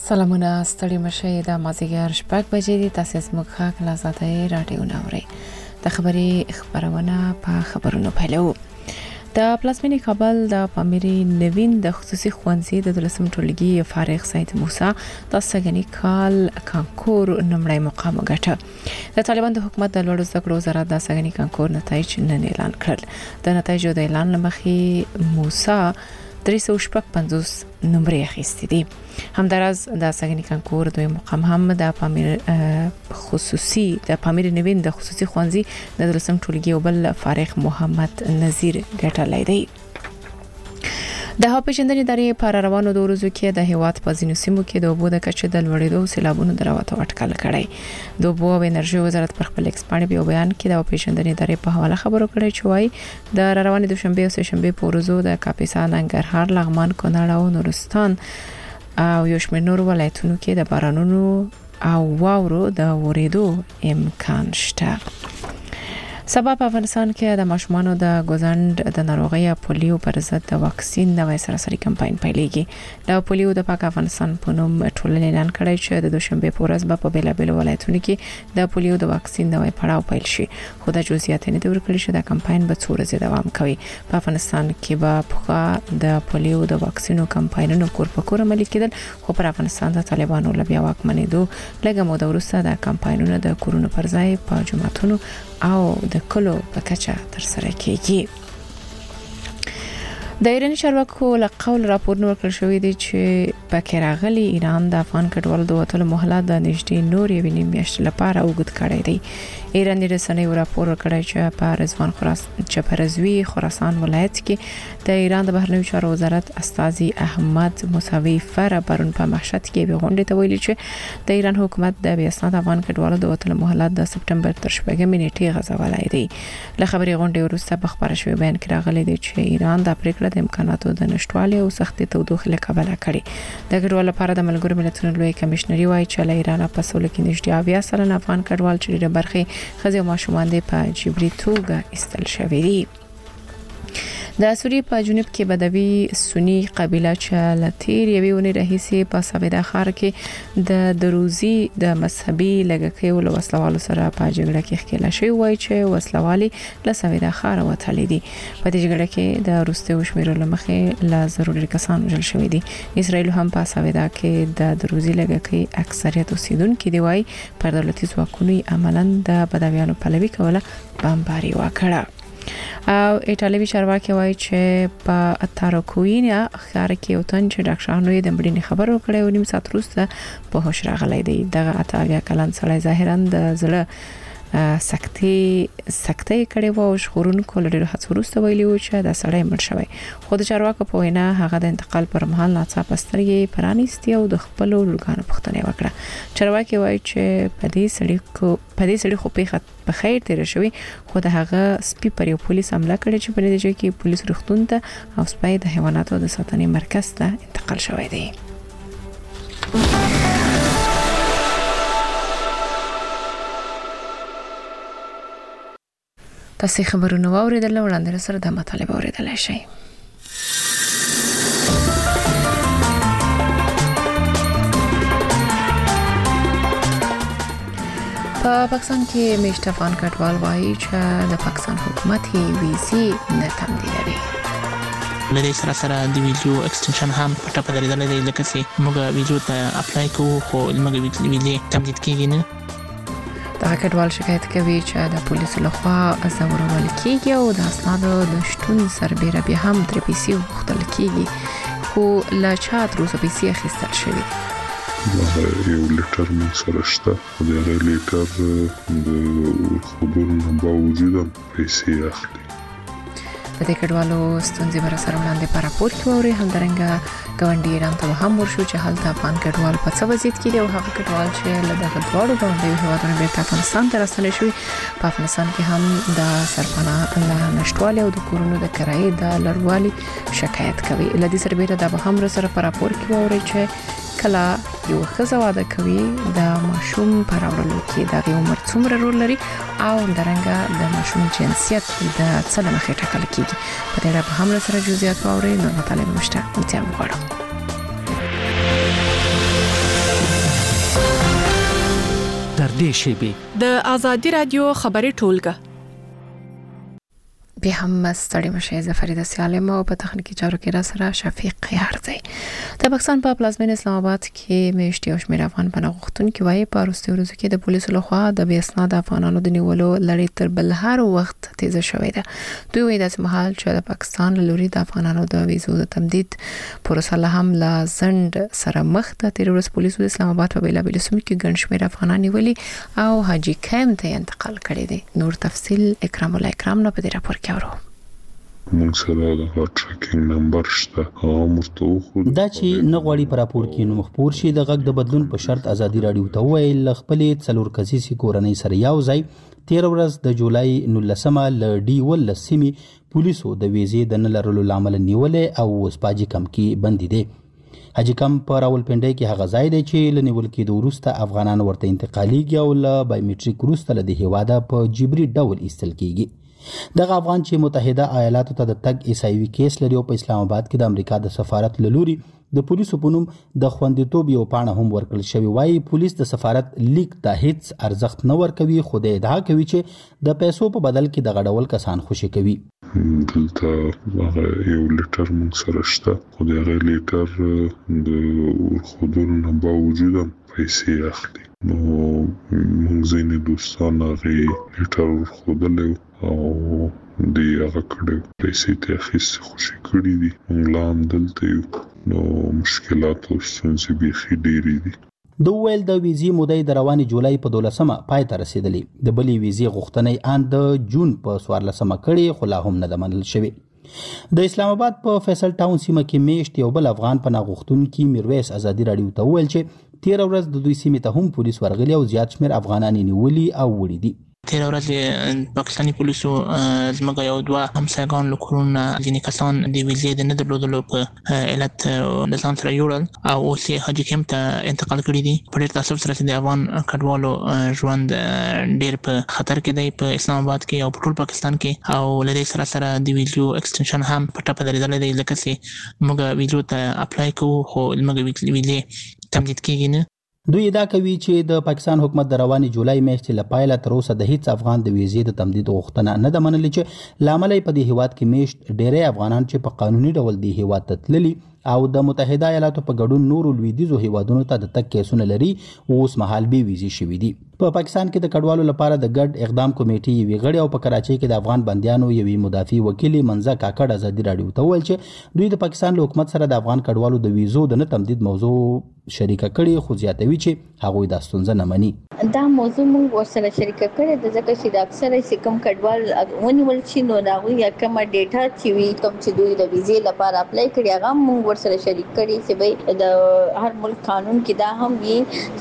سلامونه ستړي مشه د مازیګر شپږ بجې دي. تاسو زموږ خاک لازاتې رادیو ناوړي د خبرونه په خبرونو پیلو. د پلاسمینی کابل د پامیری نوین د خصوصي ښوونځي د 12 ټولګي فارغ سید موسی د سګنی کال کانکور نمړی مقام ګټه. د طالبان د حکومت د لوړو زده کړو وزارت د سګنی کانکور نتایج نن اعلان کړل. د نتایجو د اعلان لمخې موسی 355 نمرې اخیستې دي. همدارس د سګنی کانکور دوی مقام هم د پامیر نوین د خصوصي ښوونځي د 12 ټولګي او بل فارغ محمد نذیر ګټلای دی. د هاپېژندنې ادارې پر روانو د ورځو کې د هیواد په ځینو سیمو کې د اوبو د کچې د لوړېدو سیلابونو دراوته اټکل کړی. د اوبو او انرژي وزارت پر خپل ایکس باندې په بیان کې د هاپېژندنې ادارې په حواله خبرو کړې چې وايي د روانې دوشنبه او سهشنبه په ورځو د کاپیسا، ننګرهار، لغمان، کونړ او نورستان او یو شمېر نور ولایتونو کې د بارانونو او واورو د ورېدو امکان شته. سبا په افغانستان کې د ماشومانو د ګوزند د ناروغي پولیو پر ضد د واکسین نوې سراسري کمپاین پیلېږي. د پولیو د پاک افغانستان په نوم ټولنې اعلان کړی چې د دوشنبه په ورځ په بیلابېلو ولایتونو کې د پولیو د واکسین نوې پړاو پیل شي. خو د جزئیات نه دی ورکړل چې د کمپاین به څو ورځې دوام کوي. په افغانستان کې به په د پولیو د واکسینو کمپاینونو کور په کور عملي کېدل، خو پر افغانستان د طالبانو لبیا واکمنېدو لږه موده وروسته د کمپاینونو د کورونو پر ځای په جماعتونو او د کلو په کچه تر سره کېږي. د ایران چارواکو له قول راپورونه ورکړل شوې دي چې پکې راغلي ایران د افغان کډوالو د وټلو مهلت د نږدې نور یوې نیمې میاشتې لپاره اوږد کړی دی. ایران رسنۍ راپور ورکړی چې په رضوي خراسان ولایت کې د ایران د بهرنیو چارو وزارت استاذي احمد موسوي فر پرون په محشد کې به غونډه ته ویلي چې د ایران حکومت د بیاسناد افغان کډوالو د وټلو مهلت د سپټمبر تر 8 نیټې غځولای دی. له خبري غونډې وروسته په خبره شوی بیان کې راغلی دی چې ایران د پریکړه د امکاناتو د نشټوالي او سختي تودوخه له کبله کړي. د کډوالو لپاره د ملګرو ملتونو لوی کمشنري وايي چې له ایران په سول کې نږدې 80% افغان کډوال چې د برخې خزي او ماشومان د په جبري توګه استل شوی دي. د سوریې په جنوب کې بدوي سنی قبیله چې لتیر یوې ونې راهیسي په سویدا ښار کې د دروزي د مذهبي لګکې او وسلوالو سره په جګړه کې ښکېل شوی وای چې وسلوالي له سویدا ښار وتلې دي. په دې جګړه کې د روسي وشمیرو لمخې لا ضروري کسان وژل شوی دي. اسرائیل هم په سویدا کې د دروزي لګکې اکثریت اوسیدونکو دی وای پر دولتي ځواکونو عملاً د بدویانو پلوي کوله بمباري وکړه. او ایټالوي چارواکي وایي چې په اتاروکوینا ښار کې یو تن چې ډاکټرانو یې د مړینې خبر ورکړی او نیم ساعت وروسته په هوښ راغلی دی. دغه 88 کلن سړی ظاهراً د زړه سکته کړي وو او شخورونکو لري هڅه وروسته ویلي و چې دا سړی مړ شوی. خو د چارواکو په وینا هغه د انتقال پر مهال ناڅاپه سترګې پرانیستي او د خپل لورګانو پوښتنه وکړه. چارواکي وایي چې په دې سړي خو په خیر تیر شوی، خو د هغه سپي پر یو پولیس حمله کړې چې په نتیجه کې پولیس روغتون ته او سپي د حیواناتو د ساتنې مرکز ته انتقال شوی دی. تاسو خبرونه واوریدل، وړاندې سره د مطالب اوریدلای شئ. په پاکستان کې میشت افغان کډوال وایي چې د پاکستان حکومت یې ویزې نه تمدیدوي. لدې سره د ویزو ایکستنشن هم پټه په درېدل دی، لکه چې موږ ویزو ته اپلای کوو خو موږ ویزې تمدید کیږي نه. دا کډوال شکایت کوي چې د پولیسو لخوا ځورول کیږي او د اسنادو د شتون سربېره بیا هم تر پیسې وغوښتل کیږي، خو له چا تر اوسه پیسې اخیستل شوي. یو لیټر مون سره شته، دغه لیټر د خبرو نه باوجود پیسې اخلي. د دې کډوالو ستونزې بر سره وړاندې په راپور کې ووري. همدارنګه ګاونډي ایران ته هم ورشو چې هلته افغان کډوال په څه وضعیت کې دي او هغه کډوال چې له دغه دواړو ګاونډیو هیوادونو بیرته افغانستان ته راستنې شوي. په افغانستان کې هم د سرپناه له نشټوالي او د کورونو د کرایې د لړوالي شکایت کوي. له دې سربېره دا به هم سره په راپور کې ووري چې کله یو ښځه واده کوي د ماشوم پر راوړلو کې د عمر څومره رول لري او همدارنګه د ماشوم جنسیت د څه له مخې ټاکل کیږي. په دې اړه به هم سره جزئیات واورئ. نو مطالب مشته انتظار وکړئ. نږدې شیبې. د آزادي رادیو خبري ټولګه به هم ستړي مشه. ظفر د سالم او په تخنیکی چارو کې را سره شفیق یار دی. د پاکستان په پلازمینه اسلام آباد کې میشتي او شمیر افغان پناهغښتون کې وایي په وروستي ورځو کې د پولیسو لخوا د بې اسناد افغانانو د نیولو لړۍ تر بل هر وخت تیزه شوې ده. دوی وایي د مهال چې د پاکستان لوري د افغانانو د ویزو د تمدید پروسه له هم لا زند سره مخ ده. تیر ورځ پولیسو د اسلام آباد په بیلابیل سیمو کې ګڼ شمیر افغانان نیولي او حاجی کیم ته انتقال کړي دي. نور تفصیل اکرام الله اکرام نه په دې راپور کې اورو. موږ سره د ټریکینګ نمبر شته هغه مرته خو دا چې نه غواړي پر راپور کې نو مخبور شي د غږ د بدلون په شرط ازادي رادیو ته ویل خپلې څلور کسیسي کورنۍ سره یو ځای 13 ورځ د جولای 19 ل ډي ول سیمي پولیسو د ویزې د نه لرلو لامل نیولې او وسپاجي کم کې بندي دي. حاجی کم په راولپنډي کې هغه ځای دی چې لنیول کې د وروسته افغانان ورته انتقاليږي او ل بایومټریک وروسته له هیواده په جبري ډول ایستل کیږي. دغه افغان چې متحده ایالاتو ته د تګ ایسایوي کیس لري او په اسلام آباد کې د امریکا د سفارت لوري د پولیسو په نوم د خوندیتوب یو پاڼه هم ورکړل شوی. وایي پولیس د سفارت لیک ته هیڅ ارزښت نه ورکوي خو د ادعا کوي چې د پیسو په بدل کې د غډول کسان خوشي کوي. دلته یو لیټر موږ سره شته خو دغه لیټر د خودونو نه باوجود پیسې اخلي. نو موږ ځینې دوستان هغه لیټر ورخودلی او دی هغه کړی پیسې ته اخیستې خوشي کړي دي. موږ لا هم دلته یو نو مشکلات او ستونزې بیخي ډېرې دي. د ویل د ویزې مودې د رواني جولای په 12مه پای ته رسیدلې. د بلې ویزې غوښتنې ان د جون په 14مه کړي خو لا هم نه د منل شوی. د اسلام آباد په فیصل ټاون سیمه کې میشت یو بل افغان پناهغښتون کې میرویس ازادي رادیو ته ویل چې 13 ورځ د دوی سیمې ته هم پولیس ورغلي او زیات شمیر افغانان نیولي او وړي دي. تیر ورځ پاکستاني پولیسو زموږ یو دوه همسایګان له کورونه ځینې کسان د ویزې د نه درلودلو په علت د ځان سره یوړل او اوس یې حاجي کیم ته انتقال کړي دي. په ډېر تاسف سره چې د افغان کډوالو ژوند ډېر په خطر کې دی په اسلام آباد کې او په ټول پاکستان کې او له دې سره د ویزو ایکسټنشن هم په ټاپه درېدلی دی لکه چې موږ ویزو ته اپلای کوو خو موږ ویزې تمدید کېږي نه. دوی ادعا کوي چې د پاکستان حکومت د رواني جولای میاشتې لپاره تر اوسه د هیڅ افغان د ویزې د تمدید غوښتنه نه ده منلې چې لامل په دې هیواد کې میشت ډېری افغانان چې په قانوني ډول د هیواد ته تللي او د متحده ایالاتو په ګډون نورو لویدیځو هیوادونو ته د تګ کیسونه لري اوس مهال به ویزې شوي دي. په پاکستان کې د کډوالو لپاره د ګډ اقدام کمیټې یوې غړي او په کراچۍ کې د افغان بندیانو یوې مدافع وکیل منځه کاکړ ازادي رادیو ته ویل چې دوی د پاکستان له حکومت سره د افغان کډوالو د ویزو د نه تمدید موضوع شریکه کړي خو زیاتوي چې هغوی دا ستونزه نه مني. دا موضوع موږ ورسره شریکه کړې د ځکه چې د اکثره سکم کډوال ونیول شي نو دا وی کومه ډیټا چې وي کوم چې دوی د ویزې لپاره اپلای کړي هغه موږ ورسره شریک کړي چې به د هر ملک قانون کې دا هم وي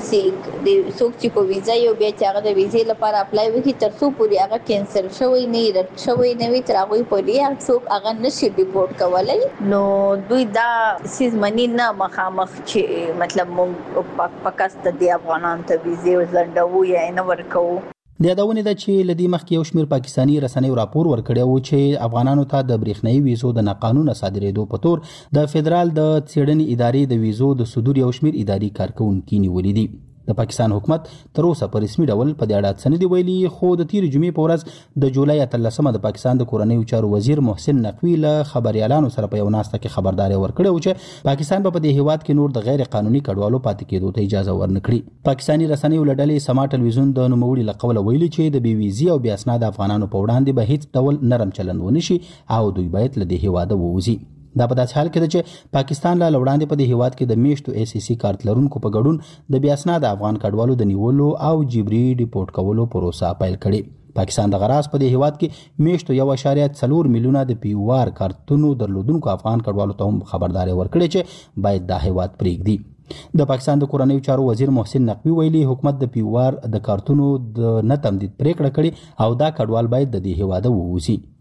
چې د څوک چې په ویزا یو بیا چې هغه د ویزې لپاره اپلای وکړي تر څو پورې هغه کینسل شوی نه رد شوی نه وي تر هغه پورې څوک هغه نشي ریپورت کولای. نو دوی دا سیز منی نه مخامخ چې مطلب موږ پاکستان د افغانان ته ویزې ځندو یا نه ورکو. د یادونه ده چې لدی مخکې یو شمیر پاکستانی رسنۍ راپور ورکړی و چې افغانانو ته د برېښنايي ویزو د ناقانونه صادرېدو په تور د فدرال د څېړنې ادارې د ویزو د صدور یو شمیر اداري کارکونکي نیولي دي. د پاکستان حکومت تر اوسه په رسمي ډول په دې اړه څه نه دی ویلي خو د تیر جمعې په ورځ د جولای 13مه د پاکستان د کورنیو چارو وزیر محسن نقوی له خبريالانو سره په یو ناسته کې خبرداري ورکړه چې پاکستان په دې هیواد کې نور د غیر قانوني کډوالو پاتې کېدو ته اجازه ورنکړي. پاکستانی رسنۍ ولډلې سما ټلویزیون د نوموړي لقول ویلي چې د بي ویزي او بیا اسناد افغانانو په وړاندې به هیڅ ډول نرم چلند ونشي او دوی باید له دې هیواده ووځي. دا په داسې حال کې ده چې پاکستان لا وړاندې په دې هیواد کې د میشتو ACC کارت لرونکو په ګډون د بیا اسناد افغان کډوالو د نیولو او جبري ریپورت کولو پروسه پیل کړې. پاکستان د غراس په دې هیواد کې میشتو 1.4 میلیونه د پیوار کارتونو درلودونکو افغان کډوالو ته هم خبرداري ورکړې چې باید دا هیواد پرېږدي. د پاکستان د کورنیو چارو وزیر محسن نقوی ویلي حکومت د پیوار د کارتونو د نه تمدید پریکړه کړې او دا کډوال باید د دې هیواد ووځي.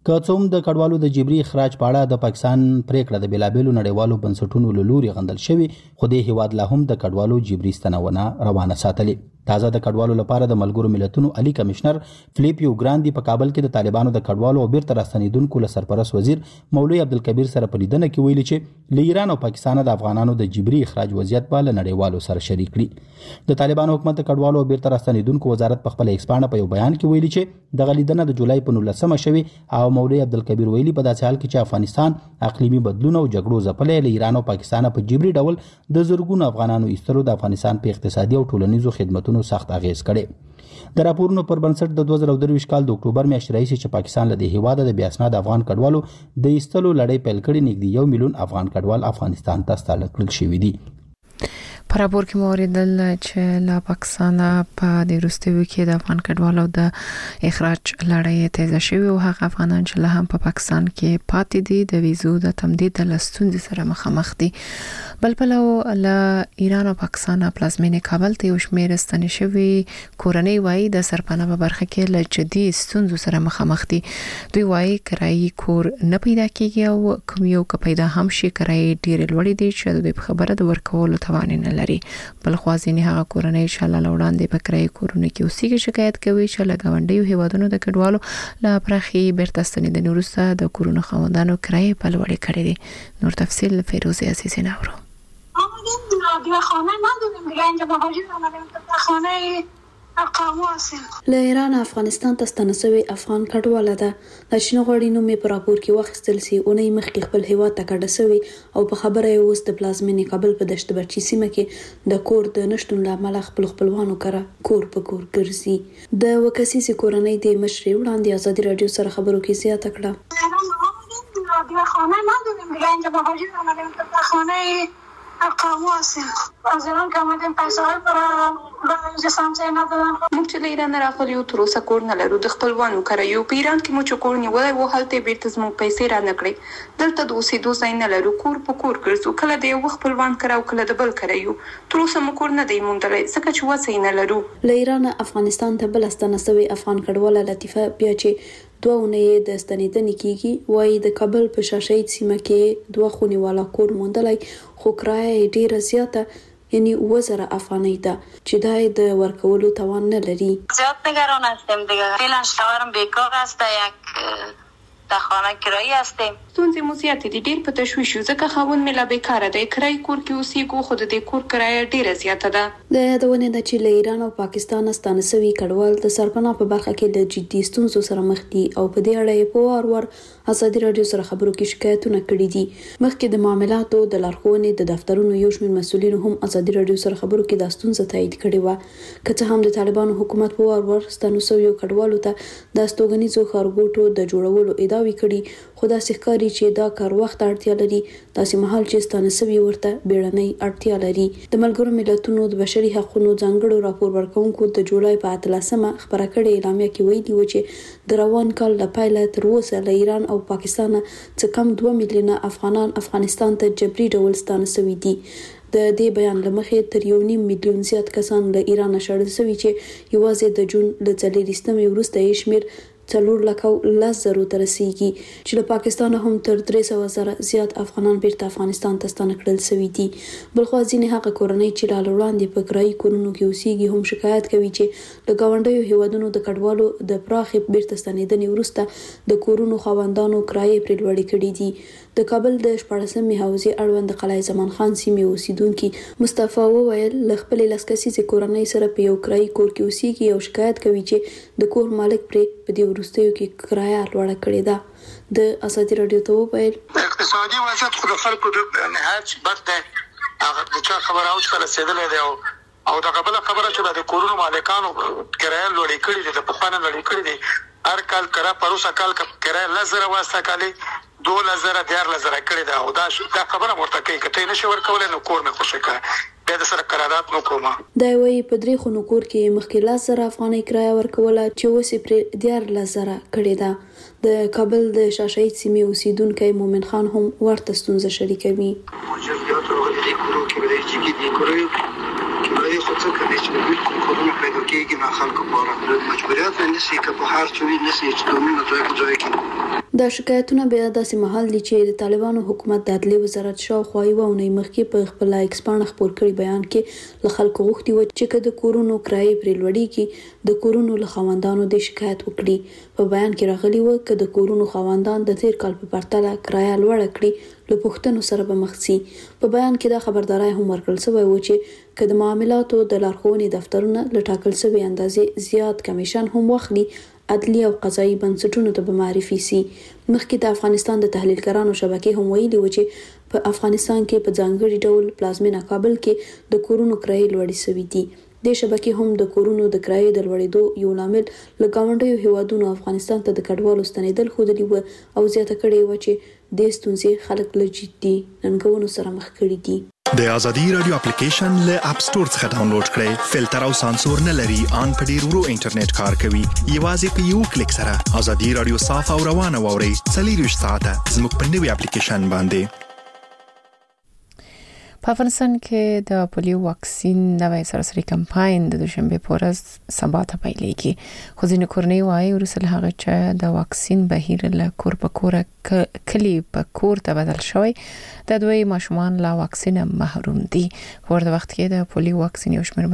که څوم د کډوالو د جبري اخراج په اړه د پاکستان پریکړه د بېلابېلو نړیوالو بنسټونو له لوري غندل شوې، خو د هیواد لا هم د کډوالو جبري ستنونه روانه ساتلې. تازه د کډوالو لپاره د ملګرو ملتونو عالی کمشنر فلیپیو ګراندي په کابل کې د طالبانو د کډوالو او بیرته راستنیدونکو له سرپرست وزیر مولوی عبدالکبیر سره په لیدنه کې ویلي چې له ایران او پاکستان د افغانانو د جبري اخراج وضعیت به له نړیوالو سره شریک کړي. د طالبانو حکومت د کډوالو او بیرته راستنیدونکو وزارت په خپل ایکس پاڼه په یو بیان کې ویلي چې د لیدنه د جولای په 19 شوي او مولوی عبدالکبیر ویلي په داسې حال کې چې افغانستان اقلیمي بدلون او جګړو ځپلې له ایران او پاکستان په جبري ډول د زرګونو افغانانو ایستلو د افغانستان په اقتصادي او ټولنیزو خدماتو سخت اغیز کړي. د راپورونو پر بنسټ د 2023 کال د اکتوبر میاشتې راهیسې چې پاکستان له دې هیواده د بې اسناد افغان کډوالو د ایستلو لړۍ پیل کړې، نږدې 1 میلیون افغان کډوال افغانستان ته ستانه کړل شوي دي. په راپور کې مو اوریدل چې له پاکستان په د وروستیو کې د افغان کډوالو د اخراج لړۍ تیزه شوې او هغه افغانان چې له هم په پاکستان کې پاتې دي د ویزو د تمدید له ستونزې سره مخامخ دي. بل پلو له ایران او پاکستان پلازمینې کابل ته یو شمېر ستنې شوي کورنۍ وایي د سرپناه په برخه کې له جدي ستونزو سره مخامخ دي. دوی وایي کرایي کور نه پیدا کیږي او کوم یو که پیدا هم شي کرایي ډېرې لوړې دي چې دوی په خبره د ورکولو توان نه لري. بل خو ځینې هغه کورنۍ چې له وړاندې په کرایي کورونه کې اوسېږي شکایت کوي چې له ګاونډیو هیوادونو د کډوالو له پراخي بیرته ستنېدنې وروسته د کورونو خاوندانو کرایي په لوړې کړې دي. نور تفصیل فیروزه عزیزی نورو. دیگه خانه نداریم دیگه اینجا مهاجر آمدیم خانه اقامه هستیم. له ایران افغانستان ته ستنه شوی افغان کډواله ده. د چین غوړي نوم په راپور کې واخیستل سي اونۍ مخکې خپل هیواد ته کډه شوی او په خبره یې اوس د پلازمینې کابل په دشت برچی سیمه کې د کور د نشټون لامل خپلوانو کړه کور په کور ګرځي. د وکاسي کورنۍ د مشري وړاندې ازادي رادیو سره خبرو کې زیاته کړه. دیگه خانه نداریم دیگه اینجا مهاجر آمدیم خانه اقامه هستیم. از ایران که آمدیم پیسه های برای سمسه ندادن. موږ چې له ایران راغلي یو تر اوسه کور نه لرو، د خپلوانو کره یو په ایران کې مو چې کور نیولی و هلته بیرته زموږ پیسې را نه کړې. دلته د اوسېدو ځای نه لرو، کور په کور ګرځو، کله د یو خپلوان کره او کله د بل کره یو. تر اوسه مو کور نه دی موندلی ځکه چې وسې نه لرو. له ایران افغانستان ته بل ستنه شوی افغان کډواله لطیفه بیا چې 2 اونۍ د ستنېدنې کېږي وایي د کابل په شاشید سیمه کې 2 خونې والا کور موندلی خو کرایه ډیره زیاته یعنی 1000 افغانۍ ده چې دا د ورکولو توان نه لري. زیاد نگران هستیم دیگه. فعلا شوهرم بیکار است، یک د خانه کرایي هستیم. ستونزې مو زیاتې دي، ډېر په تشویش یو ځکه خاوند مې لا بیکاره دی، کرایي کور کې اوسېږو خو د دې کور کرایه ډېره زیاته ده. د یادونې ده چې له ایران او پاکستان ستانه شوي کډوال د سرپناه په برخه کې له جدي ستونزو سره مخ دي او په دې اړه یې په وار ازادي رادیو سره خبرو کې شکایتونه کړي دي. مخکې د معاملاتو د لارښوونې د دفترونو یو شمېر مسؤلینو هم ازادي رادیو سره خبرو کې د ستونزې تایید کړې و، که څه هم د طالبانو حکومت په وار ستانه شویو کډوالو ته د استوګنیزو ښارګوټو د جوړولو ادعاوې کړي، خو داسې ښکاري چې دا کار وخت اړتیا لري، داسې مهال چې ستانه شوي ورته بیړنۍ اړتیا لري. د ملګرو ملتونو د بشري حقوقو ځانګړو راپور ورکوونکو د جولای په 18مه خبره کړې اعلامیه کې ویلي و چې د روان کال له پیله تر اوسه له ایران او پاکستان څخه کم 2 میلیونه افغانان افغانستان ته جبري ډول ستانه شوي دي. د دې بیان لمخې تر 1.5 میلیون زیات کسان له ایران شړل شوي چې یوازې د جون له 4 وروسته یې شمېر 4,10,000 ته رسیږي چې له پاکستان هم تر 300,000 زیات افغانان بیرته افغانستان ته ستانه کړل شوي دي. بلخو ځینې هغه کورنۍ چې له وړاندې په کرایي کورونو کې اوسېږي هم شکایت کوي چې له ګاونډیو هیوادونو د کډوالو د پراخې بیرته ستنېدنې وروسته د کورونو خاوندانو کرایې پرې لوړې کړي دي. د کابل د 14مې حوزې اړوند د قلعه زمان خان سیمې اوسیدونکي مصطفی وویل له خپلې 10 کسیزې کورنۍ سره په یو کرایي کور کې اوسېږي او شکایت کوي چې د کور مالک پرې په دې وروستیو کې کرایه لوړه کړې ده. د ازادي رادیو ته وویل اقتصادي وضعیت خو د خلکو د نهایت بد دی، هغه د چا خبره اوس کله رسېدلی دی او د قبله خبره چې د کورونو مالکانو کرایه لوړې کړې دي، د پخوانه لوړې کړې دي. هر کال کرا پروسه کال کرایه 10,000 واسطه کالي 2,000 14,000 کړې ده او دا خبره ورته کوي که ته نشي ورکولی نو کور مې خوشې کړه بیا د سره قرارداد نو کومه. دا وایي په 3 خونو کور کې مخکې 10,000 افغانۍ کرایه ورکوله چې اوس یې پرې 14,000 کړې ده. د کابل د شاشید سیمې اوسیدونکی مومن خان هم ورته ستونزه شریکوي. موجودیات راغلي دي کورو کې ولې چې دي کورو کې خو څه کوي چې بالکل کورونه پیدا کېږي نه خلکو لپاره مجبوریت نه شي که په هر چوي نه شي چې دومره ځای کې دا شکایتونه بیا داسې مهال دي چې د طالبانو حکومت د عدلیې وزارت شاوخوا یوه اونۍ مخکې په خپل ایکس پاڼه خپور کړي بیان کې له خلکو غوښتي و چې که د کورونو کرایې پرې لوړېږي د کورونو له خاوندانو د شکایت وکړي. په بیان کې راغلي و که د کورونو خاوندان د تیر کال په پرتله کرایه لوړه کړي له پوښتنو سره به مخ شي. په بیان کې دا خبرداری هم ورکړل شوی و چې که د معاملاتو د لارښوونې دفترونه له ټاکل شوې اندازې زیات کمیشن هم واخلي عدلی او قضایي بنسټونو ته به معرفي سي. مخکې د افغانستان د تحلیلګرانو شبکې هم ویلي و چې په افغانستان کې په ځانګړي ډول پلازمینه کابل کې د کورونو کرایې لوړې شوې دي. د شبکې هم د کورونو د کرایې د لوړېدو یو لامل له ګاونډیو هیوادونو افغانستان ته د کډوالو ستنېدل ښودلي و او زیاته کړې و چې د ستونزې خلک له جدي ننګونو سره مخ کړي دي. د ازادي رادیو اپلیکیشن له اپ سٹور څخه ډاونلوډ کړئ. فلټر او سانسور نه لري، ان په ډیر ورو انټرنیټ کار کوي. یوازې په یو کلیک سره ازادي رادیو صاف او روانه واورئ. 24 ساعته زموږ په نوي اپلیکیشن باندې. په افغانستان کې د پولیو واکسین نوی سراسري کمپاین د دوشنبه په ورځ سبا ته پیلېږي. خو ځینې کورنۍ وايي وروسته هغه چې د واکسین بهیر له کور په کور کلی په کور ته بدل شوی د دوی ماشومان لا واکسین محروم دي. په ورته وخت کې د پولیو واکسین یو شمېر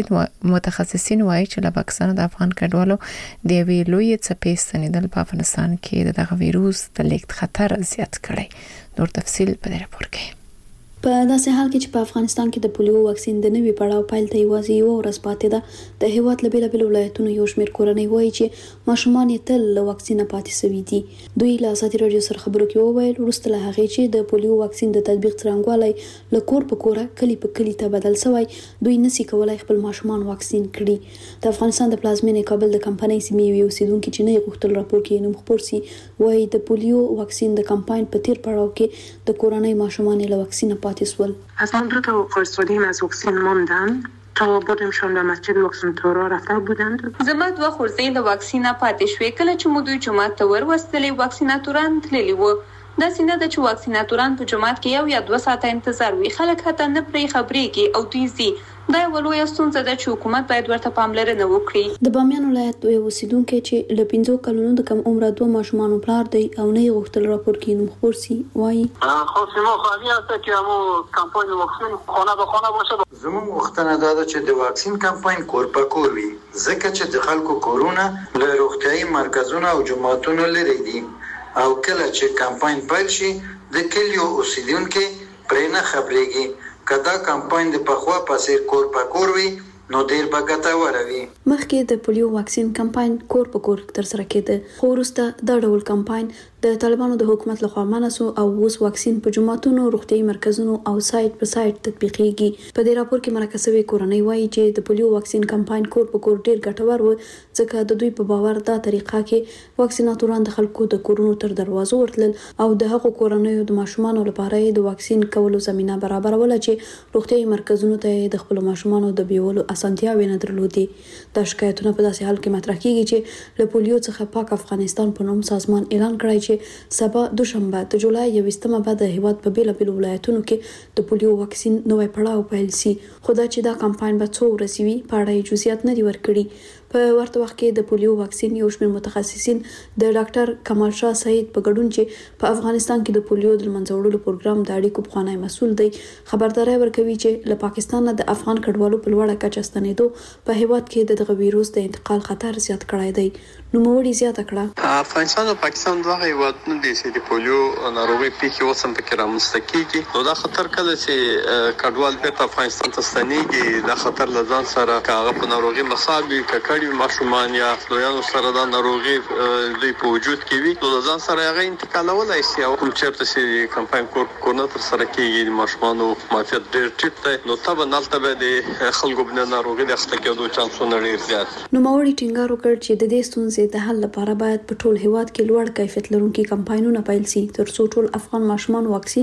متخصصین وايي چې له پاکستان د افغان کډوالو د یوې لویې څپې ستنېدل په افغانستان کې دغه ویروس د لیږد خطر زیات کړی. نور تفصیل په دې راپور کې. په داسې حال کې چې په افغانستان کې د پولیو واکسین د نوي پړاو پیل ته یوازې یو ورځ پاتې ده، د هیواد له بیلابیلو ولایتونو یو شمېر کورنۍ وایي چې ماشومان یې تل له واکسینه پاتې شوي دي. دوی له ازادي رادیو سره خبرو کې وویل وروسته له هغې چې د پولیو واکسین د تطبیق څرنګوالی له کور په کوره کلی په کلی ته بدل شوی، دوی نشي کولای خپل ماشومان واکسین کړي. د افغانستان د پلازمینې کابل د کمپنۍ سیمې یو اوسیدونکي چې نه یې غوښتل راپور کې نوم خپور سي وایي د پولیو واکسین د کمپاین په تیر پړاو کې د کورنۍ ماشومان له واکسینه پاتې شول. من 2 تا فرستادیم از واکسین ماندن تا بودمشان به مسجد واکسین تورا رفته بودند. زما 2 خورزې له واکسینه پاتې شوې. کله چې مو دوی جماعت ته ورسېدلې واکسیناتوران تللي وو. دا سینه د چې واکسیناتوران په جماعت کې یو یا 2 ساعته انتظار وی. خلک حتی نه پرې خبرېږي او دوی زی دا یو لویه ستونزه ده چې حکومت باید ورته پاملرنه وکړي. د بامیان ولایت یو اوسیدونکی چې له 15 کلونو د کم عمره 2 ماشومانو پلار دی او نه یې غوښتل راپور کې نوم خپور سي وایي خو سیمه خالي است چې مو کمپاین واکسین خانه به خانه باشه. زموږ غوښتنه دا ده چې د واکسین کمپاین کور په کور وي، ځکه چې د خلکو کورونه له روغتیايي مرکزونو او جماعتونو لري دي او کله چې کمپاین پیل شي د کلیو اوسیدونکو پرې نه خبرېږي. کدا کمپاین د پخوا پسې کور په کور وي نو ډیر به ګټور وي. مخکې د پولیو واکسین کمپاین کور په کور تر سره کېده، خو وروسته دا ډول کمپاین د طالبانو د حکومت لخوا منع شو او اوس واکسین په جماعتونو، روغتیايي مرکزونو او سایت په سایت تطبیقېږي. په دې راپور کې مرکه شوې کورنۍ وایي چې د پولیو واکسین کمپاین کور په کور ډیر ګټور و، ځکه د دوی په باور دا طریقه کې واکسیناتوران د خلکو د کورونو تر دروازو ورتلل او د هغو کورنیو د ماشومانو لپاره د واکسین کولو زمينه برابروله چې روغتیايي مرکزونو ته د خپل ماشومانو د بیولو اسانتیاوې نه درلودې. دا شکایتونه په داسې حال کې مطرح کیږي چې له پولیو څخه پاک افغانستان په نوم سازمان اعلان کړی چې سبا دوشنبه د جولای 21مه بعد د هیواد په بیلابیلو ولایتونو کې د پولیو واکسین نوې پړاو پیل شي. خو دا چې دا کمپاین به څو ورځې وي په اړه جزئیات نه دي ورکړي. په ورته وخت کې د پولیو واکسین یو شمېر متخصصین د ډاکټر کمال شاه سعید په ګډون چې په افغانستان کې د پولیو د منځه وړلو پروګرام د اړیکو پخوانی مسؤل دی خبرداري ورکوي چې له پاکستان د افغان کډوالو په لوړه کچه ستنېدو په هیواد کې دغه ویروس د انتقال خطر زیات کړی دی. نوموړي زیاته کړه افغانستان او پاکستان دغه هیوادونه دي چې د پولیو ناروغي پیښې اوس هم پکې رامنځته کیږي. نو دا خطر کله چې کډوال بیرته افغانستان ته ستنېږي دا خطر له ځان سره هغه په ناروغي مصابي ککړي ماشومان یا لویانو سره دا ناروغي دوی په وجود کې وي نو ځان سره هغه انتقالولای شي. او کوم چیرته چې کمپاین کورنر تر سره کیږي د ماشومانو معافیت ډېر ټیټ دی نو تبه نالته به د خلکو په ناروغي د اخته کېدو چانسونه ډېر زیات. نوموړي ټینګار وکړ چې د دې ستونزې د حل لپاره باید په ټول هیواد کې لوړ کیفیت لرونکي کمپاینونه پیل شي ترڅو ټول افغان ماشومان واکسین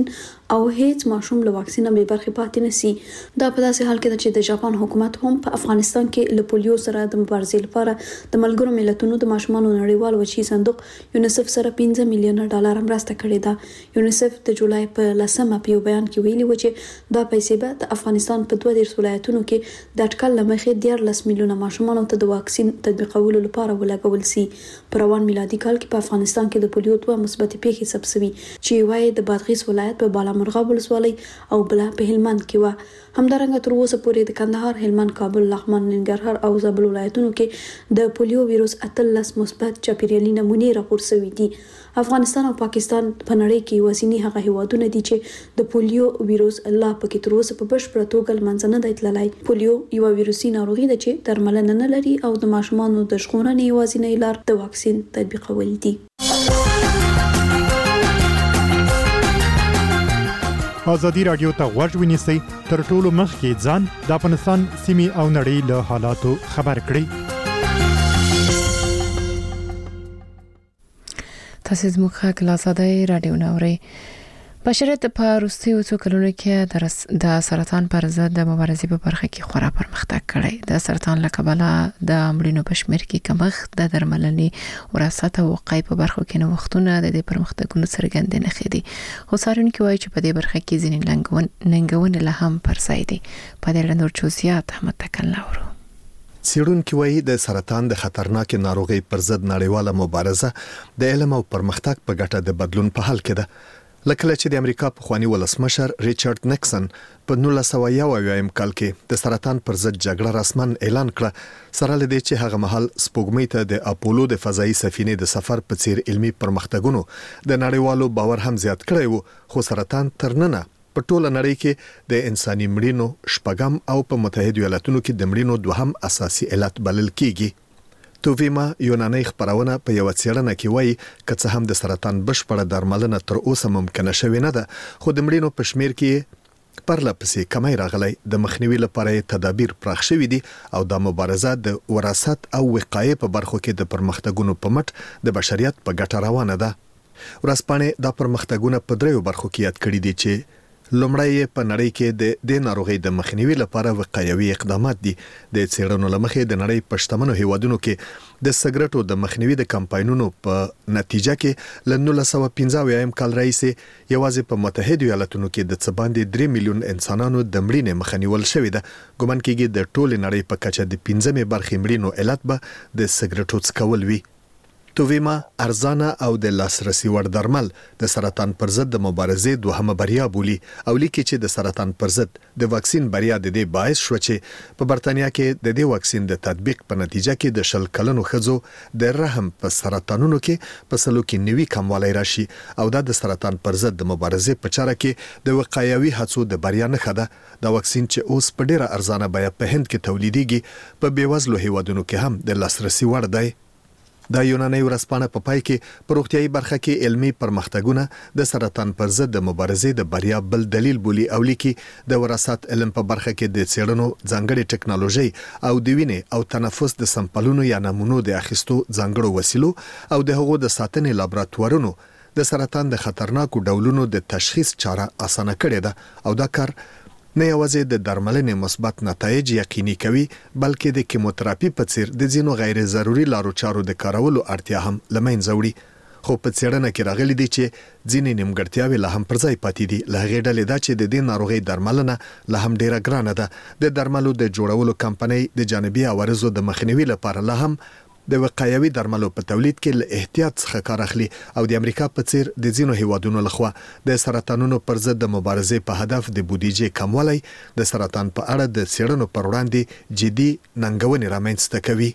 او هیڅ ماشوم له واکسین نه برخه پاتې نشي. دا په داسې حال کې چې د جاپان حکومت هم په افغانستان کې له پولیو سره د مبارزې لپاره د ملګرو ملتونو د ماشومانو نړیوال وچی صندوق یونیسف سره $15 میلیون مرسته کړې ده. یونیسف د جولای په 10 په یو بیان کې ویلي و چې دا پیسې به د افغانستان په 22 ولایتونو کې د اټکل لمخې 14 میلیونه ماشومانو ته د واکسین تطبیقولو لپاره ولګول شي. په روان میلادي کال کې په افغانستان کې د پولیو 2 مثبت پیښې ثبت شوي چې وايي د بادغیس ولایت په بالامرغاب ولسوالۍ او بل په هلمند کې و. همدارنګه تر اوسه پورې د کندهار، هلمند، کابل، لغمان، ننګرهار او زابل ولایتونو کې د پولیو ویروس 18 مثبت چاپیریالي نمونې راپور شوي دي. افغانستان او پاکستان په نړۍ کې یوازینی هغه هیوادونه دي چې د پولیو ویروس الله پکې تر اوسه په بشپړه توګه منځ نه دی تللی. پولیو یو ویروسي ناروغي ده چې درملنه نه لري او د ماشومانو د ژغورنې یوازینی لار د واکسین تطبیقول دي. ازادي راډیو ته غوږ ونیسئ تر ټولو مخکې ځان د افغانستان سیمې او نړۍ له حالاتو خبر کړئ. تاسو زموږ خبرونه له ازادي راډیو نوري بشریت په وروستیو څو کلونو کې د سرطان پر ضد د مبارزې په برخه کې خورا پرمختګ کړی. د سرطان له کبله د مړینو په شمېر کې کمښت، د درملنې وراثت او وقایې په برخو کې نوښتونه د دې پرمختګونو څرګندې نښې دي. خو څارونکي وایي چې په دې برخه کې ځینې ننګونې لا هم پر ځای دي. په دې اړه نور جزئیات احمد تکل لاورو. څېړونکي وایي د سرطان د خطرناک ناروغۍ پر ضد نړیواله مبارزه د علم او پرمختګ په ګټه د بدلون په حال کې ده. لکه چې د امریکا پخوانی ولسمشر ریچارډ نیکسن په 1991 کال کې د سرطان پر ضد جګړه رسمن اعلان کړه، سره لدې چې هغه مهال سپوږمۍ ته د اپولو د فضایي سفینې د سفر په څیر علمي پرمختګونو د نړیوالو باور هم زیات کړی وو. خو سرطان ترننه په ټوله نړۍ کې د انساني مړینو شپږم او په متحده ایالاتونو کې د مړینو دوهم اساسي علت بلل کیږي. توویما یوناني خبرونه په یو څېړنه کې وایي چې هم د سرطان بشپړه درملنه تر اوسه ممکنه شوې نه ده، خو د مړینو په شمېر کې پرلپسې کمی راغلی. د مخنیوي لپاره تدابیر پراخ شوي دي او د مبارزه د وراثت او وقایې په برخو کې د پرمختګونو په مټ د بشریت په ګټه روانه ده. ورځپاڼې د پرمختګونو په دریو برخو کې یاد کړي دي چې لومړی په نړۍ کې د ناروغۍ د مخنیوي لپاره وقایوي اقدامات دي. د څېړنو لمخې د نړۍ په شتمنو هیوادونو کې د سګرټو د مخنیوي د کمپاینونو په نتیجه کې ل 1915 کال راهیسې یوازې په متحده ایالاتونو کې د څه باندې 3 میلیون انسانانو د مړینې مخنیول شوې ده. ګومان کېږي د ټولې نړۍ په کچه د 15مې برخې مړینو علت به د سګرټو څکول وي. توویما ارزانه او د لاسرسي وړ درمل د سرطان پر ضد د مبارزې دوهمه بریا بولي او لیکي چې د سرطان پر ضد د واکسین بریا د دې باعث شو چې په برتانیا کې د دې واکسین د تطبیق په نتیجه کې د 10 کلنو ښځو د رحم په سرطانونو کې په سلو کې نوي کموالی راشي او د سرطان پر ضد د مبارزې په چاره کې د وقایوي هڅو د بریا نښه ده. د واکسین چې اوس په ډیره ارزانه بیه په هند کې تولیدېږي په بیوزلو هیوادونو کې هم د لاسرسي وړ دی. د یوناني ورځپاڼه په پای کې په روغتيایي برخه کې علمي پرمختګونه د سرطان پر ضد د مبارزې د بریا بل دلیل بولي او لیکي د وراثت علم په برخه کې د څېړنو ځانګړي ټکنالوژي او د وینې او تنفس د سمپلونو یا نمونو د اخیستو ځانګړو وسیلو او د هغو د ساتنې لابراتوارونو د سرطان د خطرناکو ډولونو د تشخیص چاره اسانه کړې ده او دا کار نه یوازې د درملنې مثبت نتایج یقیني کوي بلکې د کیموتراپي په څیر د ځینو غیر ضروري لارو چارو د کارولو اړتیا هم لمنځه وړي. خو په څېړنه کې راغلي دي چې ځینې نیمګړتیاوې لا هم پر ځای پاتې دي. له هغې ډلې دا چې د دې ناروغۍ درملنه لا هم ډیره ګرانه ده. د درملو د جوړولو کمپنۍ د جانبي عوارضو د مخنیوي لپاره لا هم د وقایوي درملو په تولید کې له احتیاط څخه کار اخلي او د امریکا په څیر د ځینو هیوادونو لخوا د سرطانونو پر ضد د مبارزې په هدف د بودیجې کموالی د سرطان په اړه د څېړنو پر وړاندې جدي ننګونې رامنځته کوي.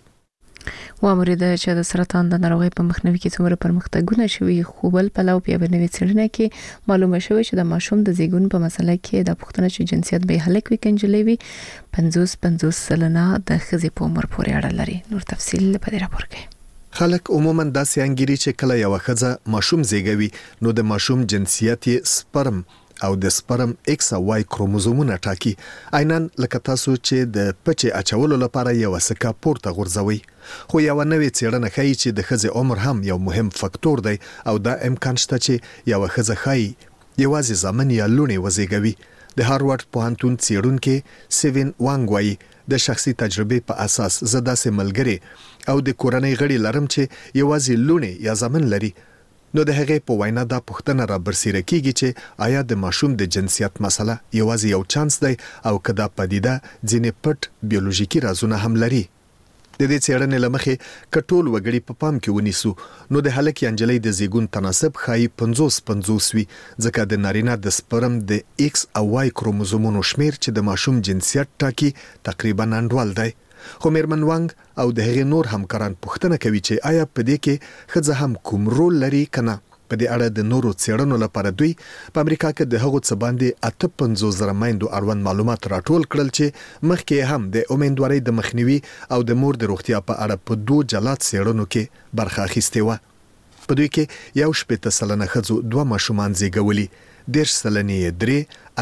وامرید چې د سرطان د ناروغۍ په مخنیوي کې څومره پرمختګونه شوي، خو بل پلو په بنوي څېړنه کې معلومه شوی چې د ماشوم د زیږون په مسله کې د پوښتنه چې جنسیت به هلک وي کنجلې وي 50 سلنه د ښځې په عمر پورې اړه لري. نور تفصیل په دې راپور کې. خلک عموما داسې انګیري چې کله یو ښځه ماشوم زیږوي نو د ماشوم جنسیت سپرم او د سپرم ایکس او واي کروموزومونه ټاکي. عیناً لکه تاسو چې د پچې اچولو لپاره یو سکه پورته غورځوي. خو یو نوې څېړنه ښیي چې د ښځې عمر هم یو مهم فاکتور دی او دا امکان شته چې یو ښځه ښایي یوازې ځامن یا لوڼې وزېږوي. د هاروارډ پوهنتون څېړونکي سیوین وانګ وایي د شخصي تجربې په اساس زه داسې ملګري او د کورنۍ غړي لرم چې یوازې لوڼې یا ځامن لري. نو د هغې په وینا دا پوښتنه را برسېره کیږي چې آیا د ماشوم د جنسیت مسله یوازې یو چانس دی او که دا پدیده ځینې پټ بیولوژیکي رازونه هم لري. د دې څېړنې له مخې که ټول وګړي په پام کې ونیسو نو د هلک یا نجلۍ د زیږون تناسب ښایي 50-50 وي، ځکه د نارینه د سپرم د ایکس او وای کروموزومونو شمیر چې د ماشوم جنسیت ټاکي تقریبا انډول دی. خو میرمن وانګ او د هغې نور همکاران پوښتنه کوي چې آیا په دې کې ښځه هم کوم رول لري که نه. په دې اړه د نورو څېړنو لپاره دوی په امریکا کې د هغو څه باندې 58,000 میندو اړوند معلومات راټول کړل چې مخکې هم د امیندوارۍ د مخنیوي او د مور د روغتیا په اړه په 2 جلا څېړنو کې برخه اخیستې وه. په دوی کې 60% ښځو 2 ماشومان زیږولي، 10% 3،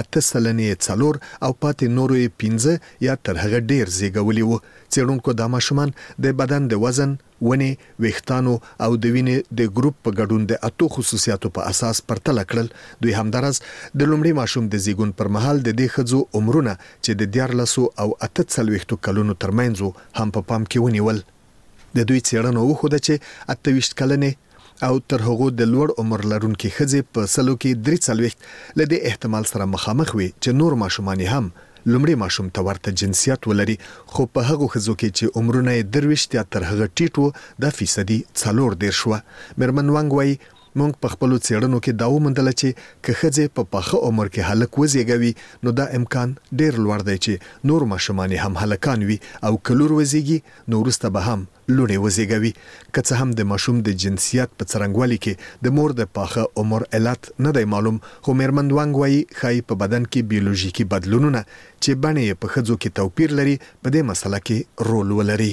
8% 4 او پاتې نورو 15 یا تر هغه ډیر زیږولي وو. څېړونکو دا ماشومان د بدن د وزن، ونې، ویښتانو او د وینې د ګروپ په ګډون د 8 خصوصیاتو په اساس پرتله کړل. دوی همدارس د لومړي ماشوم د زیږون پر مهال د دې ښځو عمرونه چې د 14 او 48 کلونو ترمنځ هم په پام کې ونیول. د دوی څېړنو وښوده چې 28 کلنې او تر هغو د لوړ عمر لرونکي ښځې په سلو کې 43 له دې احتمال سره مخامخ وي چې نور ماشومان هم لومړي ماشوم ته ورته جنسیت ولري. خو په هغو ښځو کې چې عمرونه یې 23 یا تر هغه ټیټ وو دا فیصدي 40 شوه. میرمن وانګ وایي موږ په خپلو څېړنو کې دا وموندله چې که ښځې په پاخه عمر کې هلک وزېږوي نو دا امکان ډېر لوړ دی چې نور ماشومان هم هلکان وي او که لور وزېږي نو وروسته به هم لوڼې وزېږوي. که څه هم د ماشوم د جنسیت په څرنګوالي کې د مور د پاخه عمر علت نه دی معلوم، خو میرمن وانګ وایي ښایي په بدن کې بیولوژیکي بدلونونه چې بڼې یې په ښځو کې توپیر لري په دې مسله کې رول ولري.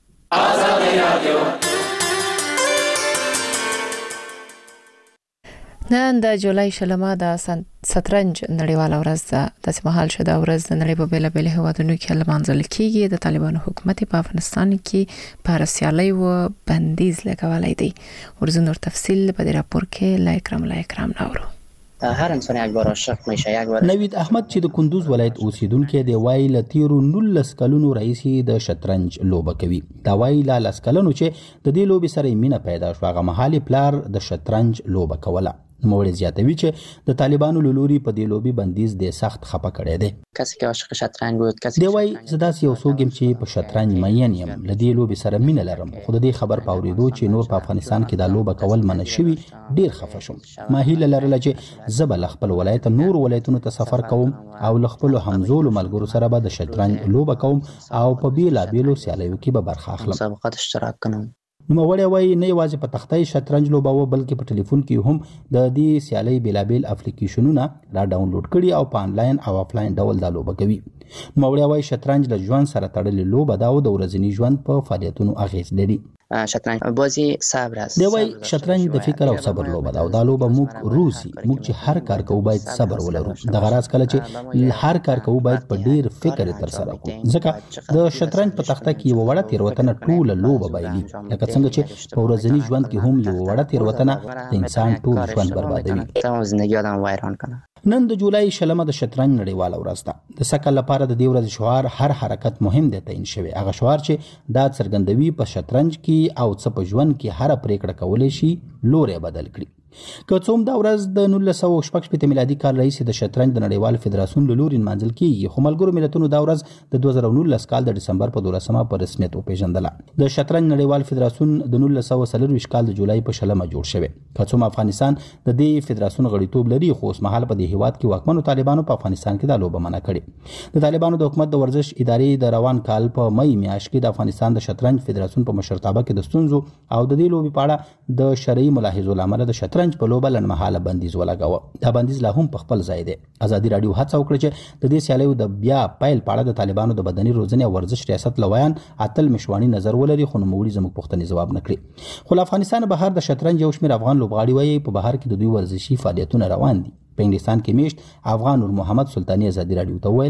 نن د جولای شلمه د شطرنج نړیواله ورځ ده. داسې مهال چې دا ورځ د نړۍ په بیلابیلو هیوادونو کې لمانځل کیږي. د طالبانو حکومت په افغانستان کې پر سیالي و بندیز لګولای دی. ورزو نور تفصیل په دې راپور کې لایکرام نورو. هر انسان یک بار عاشق میشه. یک بار نوید احمد چې د کندوز ولایت اوسیدونکو دی وایي ل تیرو 19 کلونو رئیسي د شطرنج لوبه کوي. دا وایي ل 10 کلونو چې د دې لوبې سره مینه پیدا شو هغه مهالي پلار د شطرنج لوبه کوله. نوموړی زیاتوي چې د طالبانو لوري په دې لوبي بندیز د سخت خپه کړی دی. کسی که عاشق شطرنج بود کسی دی وایي زدا یو څوک چې په شطرنج مین یم ل دې لوبي سره مینه لرم، خو د دې خبر پاوریدو چې نور په افغانستان کې دا لوبه کول منع شوی ډیر خفه شوم. ما هیله لرله چې زبل خپل ولایت نور ولایتونو ته سفر کوم او ل خپل همزول ملګرو سره به د شطرنج لوبه کوم او په بیلابیلو سیالیو کې به برخه اخلم. مسابقات اشتراک کنم. نوموړی وایي نه یوازې په تختای شطرنج لوباوه بلکې په ټلیفون کې هم د دې سیالۍ بیلابیل اپلیکیشنونه را ډاونلوډ کړي او په آنلاین او آفلاین ډول دا لوبه کوي. نوموړی وایي شطرنج له ژوند سره تړلې لوبه ده او د ورځني ژوند په فعالیتونو اغیز لري. شطرنج بازی صبر است. دی وایي شطرنج د فکر او صبر لوبه ده او دا لوبه موږ روزي موږ چې هر کار کوو باید صبر ولرو. د غراض کله چې هر کار کوو باید په ډیر فکر تر سره کوو ځکه د شطرنج په تخته کې یو وړه تیروتنه ټول لوبه بایلي. لکه څنګه چې په ورځني ژوند کې هم یو وړه تیروتنه د انسان ټول ژوند بربادوي. تمام زندگی آدم ویران کنه. نن د جولای شلمه د شطرنج نړیواله ورځ ده. د سکل لپاره د دې ورځې شعار هر حرکت مهم دی تعین شوی. هغه شعار چې دا څرګندوي په شطرنج کې او څه په ژوند کې هر پریکړه کولای شي لوري بدل کړي. که څوم دا ورځ د 1916 میلادي کال رئیس د شطرنج د نړیوال فدراسیون له لوري منځل کیږي، خو ملګرو ملتونو دا ورځ د 2019 کال د دسمبر په 12مه په رسمیت وپیژندله. د شطرنج نړیوال فدراسیون د 1924 کال د جولای په شلمه جوړ شوی. که څوم افغانستان د دې فدراسیون غړیتوب لري خو اوس مهال په دې هیواد کې واکمنو طالبانو په افغانستان کې دا لوبه منع کړې. د طالبانو د حکومت د ورزش ادارې د روان کال په مئی میاشت کې د افغانستان د شطرنج فدراسیون په مشرتابه کې د ستونزو او د دې لوبې په اړه د شرعي ملاحظو لامل د شطرنج په لوبه لنډمهاله بندیز ولګاوه. دا بندیز لا هم په خپل ځای دی. ازادي رادیو هڅه وکړه چې د دې سیالیو د بیا پیل په اړه د طالبانو د بدني روزنې او ورزش ریاست لویان اتل مشوانی نظر ولري، خو نوموړي زموږ پوښتنې ځواب نه کړي. خو افغانستان بهر د شطرنج یو شمېر افغان لوبغاړي وایي په بهر کې د دوی ورزشي فعالیتونه روان دي. په انګلستان کې میشت افغان نور محمد سلطانی ازادي رادیو ته ویل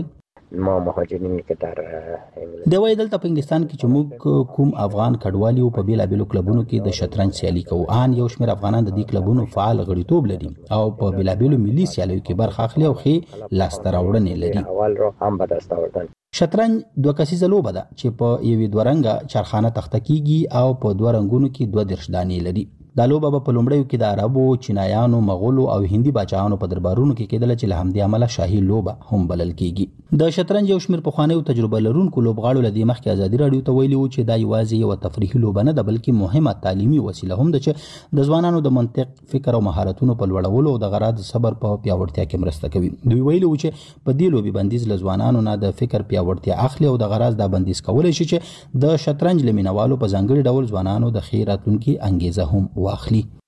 ما مهاجرین که در د وای دلته په انګلستان کې چې موږ کوم افغان کډوالي په بیلابېلو کلبونو کې د شطرنج سیالي کوو ان یو شمېر افغانان د دې کلبونو فعال غړیتوب لري او په بیلابېلو ملي سیالیو کې برخه اخلي او خې لاسته راوړنې لري. اول رو هم به دست آوردن. شطرنج دوه کسیزه لوبه ده چې په یوې دوه رنګه چرخانه تخته کیږي او په دوه رنګونو کې 2 دانې لري. دا لوبه په لومړیو کې د عربو، چینایانو، مغولو او هندي باچاانو په دربارونو کې کېدله چې له همدې امله شاهي لوبه هم بلل کیږي. د شطرنج یو شمېر پخوانیو تجربه لرونکو لوبغاړو له دې مخکې ازادي راډیو ته ویلي وو چې دا یوازې یوه تفریحي لوبه نه ده بلکې مهمه تعلیمي وسیله هم ده چې د ځوانانو د منطق، فکر او مهارتونو په لوړولو او د غرض صبر په پیاوړتیا کې مرسته کوي. دوی ویلي وو چې په دې لوبې بندیز له ځوانانو نه د فکر پیاوړتیا اخلي او د غرض دا بندیز کولی شي چې د شطرنج له مینوالو په ځانګړي ډول ځوانانو د ښې راتلونکي انګیزه هم واخلي.